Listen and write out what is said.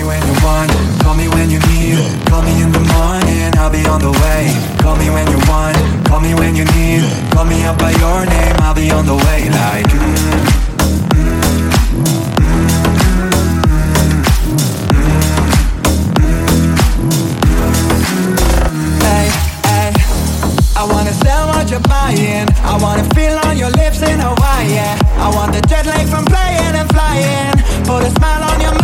me when you want, call me when you need. Call me in the morning, I'll be on the way. Call me when you want, call me when you need. Call me up by your name, I'll be on the way. Like Hey, hey, I wanna sell what you're buying. I wanna feel on your lips in Hawaii, yeah. I want the jet lag from playing and flying. Put a smile on your